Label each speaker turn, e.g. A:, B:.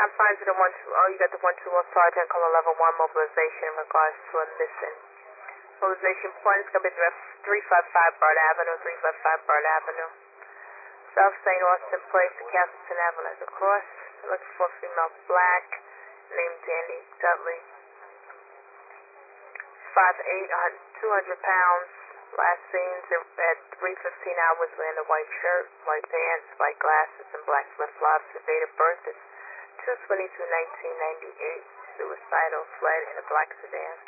A: Top finds to the you got the 121 Sergeant calling level 1 mobilization in regards to a missing. Mobilization point is going to be 355 Burt Avenue, 355 Burt Avenue. South St. Austin Place to Castleton Avenue across. Looking for a female black named Danny Dudley. 5'8", 200 pounds. Last seen at 3:15 hours wearing a white shirt, white pants, white glasses, and black flip-flops. The date of birth is 2/22/1998. Suicidal, fled in a black sedan.